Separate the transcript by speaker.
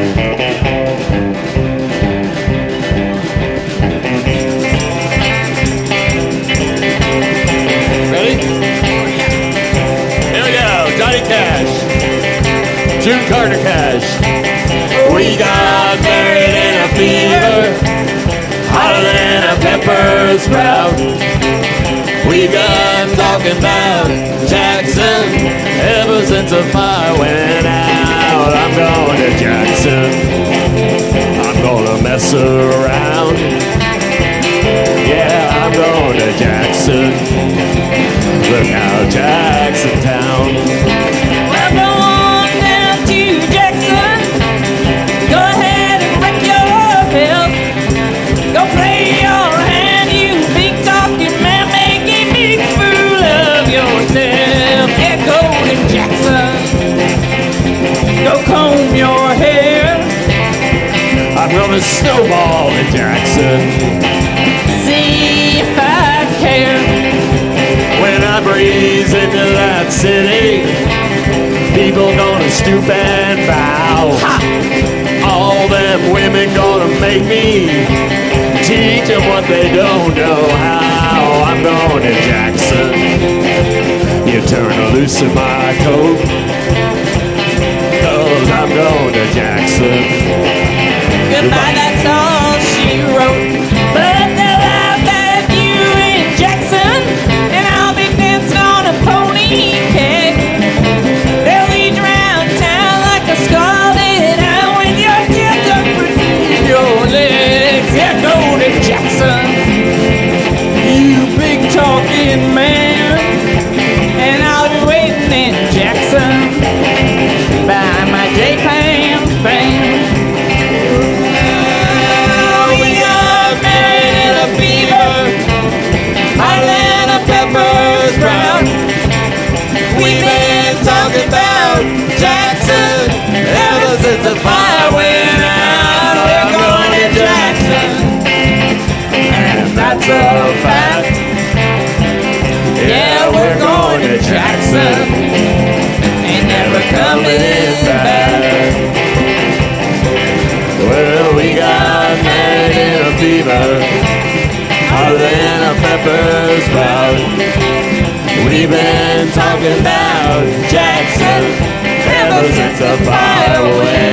Speaker 1: June Carter Cash. We got married in a fever, hotter than a pepper sprout. We got talking about Jackson ever since the fire went out. I'm going to Jackson, I'm gonna mess around. Yeah, I'm going to Jackson. Look out, Jackson Town.
Speaker 2: Well, go on down to Jackson. Go ahead and wreck yourself. Go play your hand, you big talking man, make a big fool of yourself. Yeah, go to Jackson. Go comb your hair.
Speaker 1: I'm gonna snowball in Jackson.
Speaker 2: See if I care.
Speaker 1: When I breeze into that city, people gonna stoop and bow. Ha! All them women gonna make me teach them what they don't know how. I'm going to Jackson. You turn loose in my coat, 'cause I'm going to Jackson.
Speaker 2: Goodbye, that's all she wrote. But they'll laugh at you in Jackson, and I'll be dancing on a pony keg. They'll lead you around town like a scalded hound with your tail tucked between your legs. Yeah, go to Jackson, you big talking man, and I'll be waiting in Jackson by my J-Pan fan. We've been talking about Jackson ever since the fire went out. We're going to Jackson, and that's a fact. Yeah, we're going to Jackson, ain't never coming back.
Speaker 1: Well, we got married in a fever, hotter than a pepper sprout. We've been talking about Jackson ever since the fire went